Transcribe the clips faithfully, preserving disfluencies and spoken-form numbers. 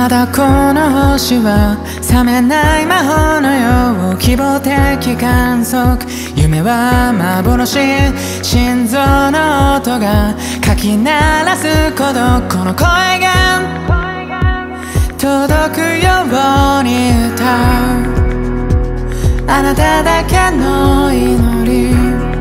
まだこの星は覚めない魔法のよう希望的観測夢は幻心臓の音がかき鳴らす孤独この声が届くように歌うあなただけの祈り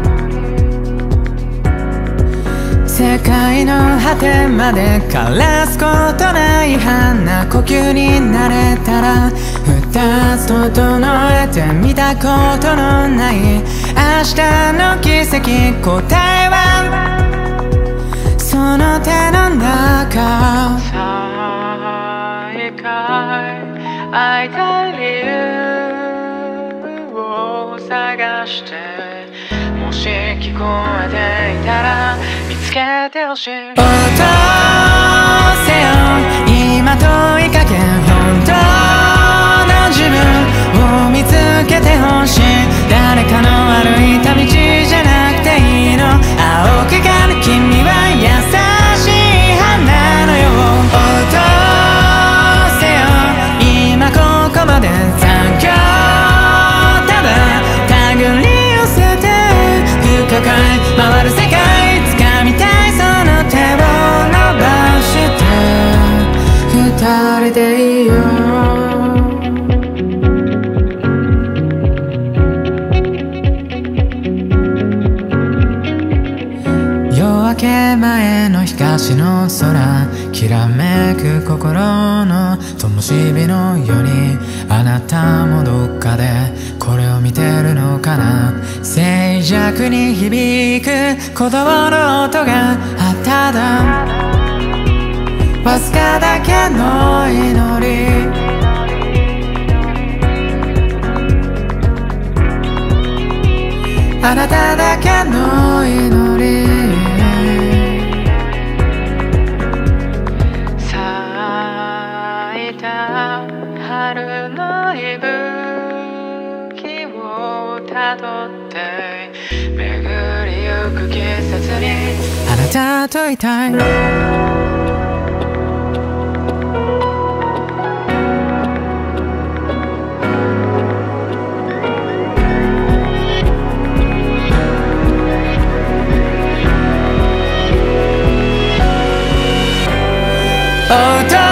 世界の果てまで枯らすことない花呼吸になれたら二つ整えて見たことのない明日の奇跡答えはその手の中再会会いたい理由を探してもし聞こえていたら見つけてほしい落とせよ今問いかけ本当の自分を見つけてほしい誰かの歩いた道じゃなくていいの青く光る君は優しい花のよう落とせよ今ここまで残響ただ手繰り寄せて不可解回る世界掴みたいその手を伸ばして二人でいよう夜明け前の東の空きらめく心の灯火のようにあなたもどっかでこれを見てるのかな静寂に響く鼓動の音がただわずかだけの祈りあなただけの祈り咲いた春の息吹をたどって巡りゆく季節にあなたといたいOh,